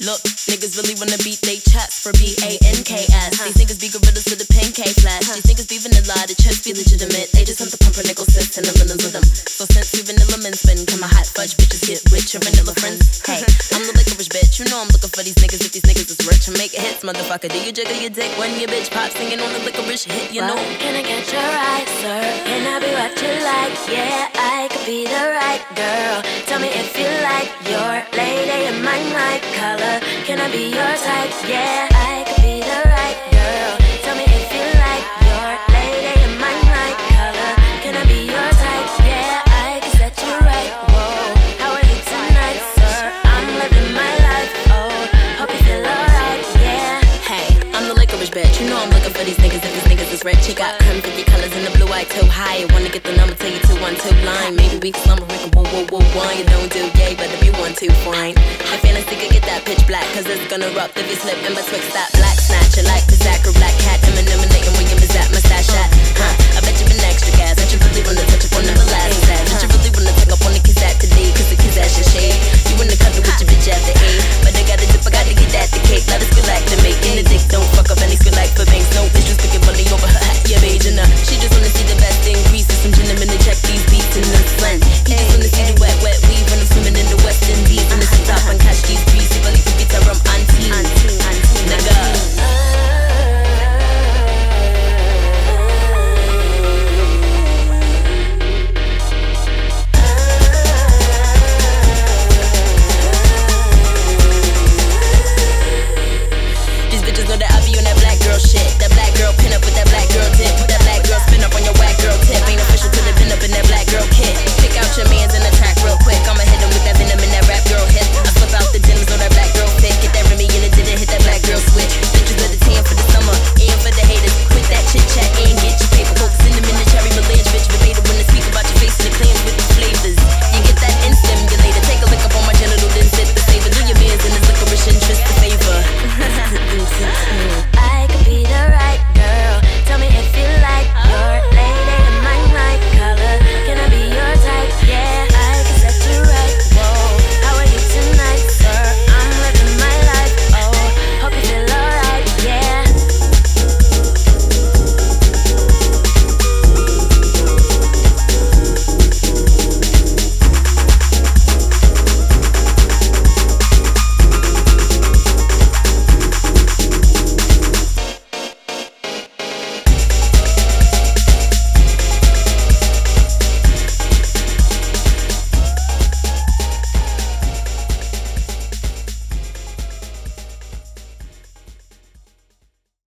Look, niggas really wanna beat they chest for B-A-N-K-S. These niggas be gorillas with a pancake flash. These niggas be vanilla, the chest be legitimate. They just want the pumper nickel sets and the villains with them. So since we vanilla men spin, come my hot fudge bitches get with your vanilla friends. Hey, I'm the licorice bitch, you know I'm looking for these niggas. If these niggas is rich and make hits, motherfucker, do you jiggle your dick when your bitch pop singing on the licorice hit, you know? Can I get your right, sir? Can I be what you like? Yeah, I could be the right girl. Tell me if you like your lady in my color. Can I be your type? Yeah, I could be the right girl. Tell me if you like your lady in my color. Can I be your type? Yeah, I can set you right. Whoa, how are you tonight, sir? I'm living my life. Oh, hope you feel alright. Yeah. Hey, I'm the licorice bitch. You know I'm looking for these niggas. If these niggas is rich, you got creme 50 colors in the blue eye too high. Wanna get the number, tell you 212 line. Maybe we can slumber, we can woo. You don't do yay, but if you want to, fine. My fantasy could get that pitch black, cause it's gonna erupt if you slip in betwixt that black snatch. You like the Zach or Black Cat, eliminating where your that mustache at. I bet you been extra gas. Bet you really wanna touch up on the last ass. Bet you really wanna take up on the kids after D, cause the kids ass your shade. You wanna cuddle with your bitch after 8, but I gotta dip, I gotta get that the